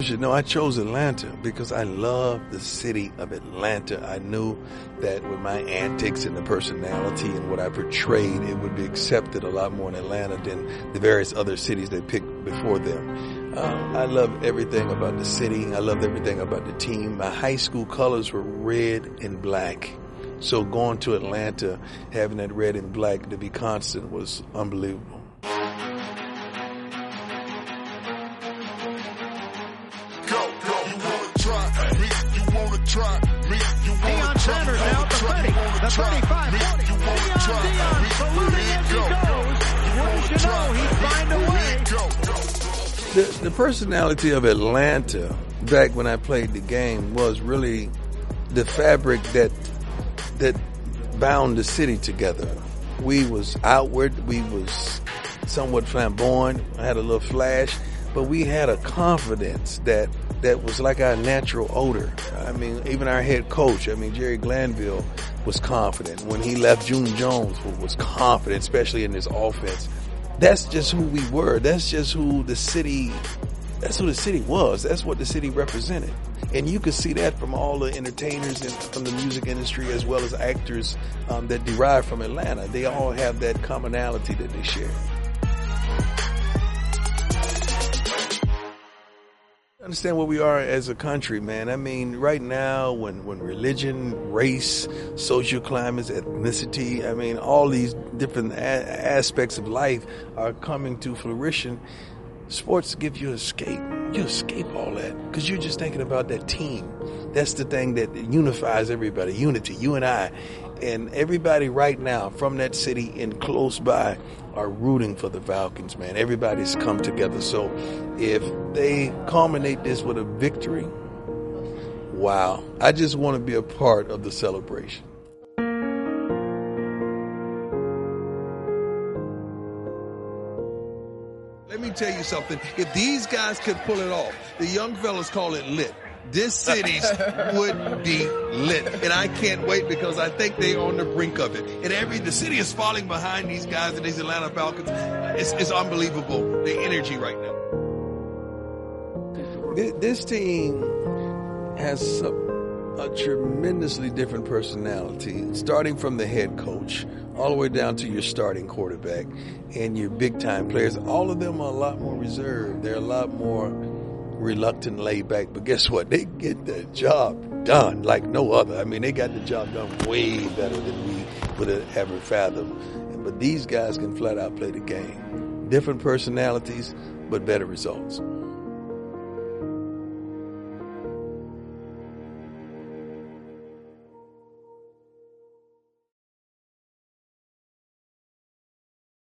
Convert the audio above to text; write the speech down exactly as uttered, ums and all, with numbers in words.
should know I chose Atlanta because I love the city of Atlanta. I knew that with my antics and the personality and what I portrayed, it would be accepted a lot more in Atlanta than the various other cities they picked before them. Um, I love everything about the city. I love everything about the team. My high school colors were red and black. So going to Atlanta, having that red and black to be constant was unbelievable. Try me, you Deion Sanders now at the thirty, the thirty-five, forty. Deion, Deion, saluting as he goes. Wouldn't you know, he'd find a way. The, the personality of Atlanta, back when I played the game, was really the fabric that that bound the city together. We was outward, we was somewhat flamboyant, I had a little flash, but we had a confidence that that was like our natural odor. I mean, even our head coach, I mean, Jerry Glanville was confident. When he left, June Jones was confident, especially in his offense. That's just who we were. That's just who the city, that's who the city was. That's what the city represented. And you could see that from all the entertainers and from the music industry as well as actors um, that derive from Atlanta. They all have that commonality that they share. Understand where we are as a country, man. I mean, right now, when, when religion, race, social climates, ethnicity, I mean, all these different a- aspects of life are coming to fruition, sports give you escape. You escape all that because you're just thinking about that team. That's the thing that unifies everybody, unity, you and I. And everybody right now from that city and close by are rooting for the Falcons, man. Everybody's come together. So if they culminate this with a victory, wow. I just want to be a part of the celebration. Let me tell you something. If these guys could pull it off, the young fellas call it lit. This city would be lit. And I can't wait because I think they're on the brink of it. And every, the city is falling behind these guys and these Atlanta Falcons. It's, it's unbelievable, the energy right now. This team has a, a tremendously different personality, starting from the head coach all the way down to your starting quarterback and your big-time players. All of them are a lot more reserved. They're a lot more reluctant, laid back, but guess what? They get the job done like no other. I mean, they got the job done way better than we would have ever fathomed. But these guys can flat out play the game. Different personalities, but better results.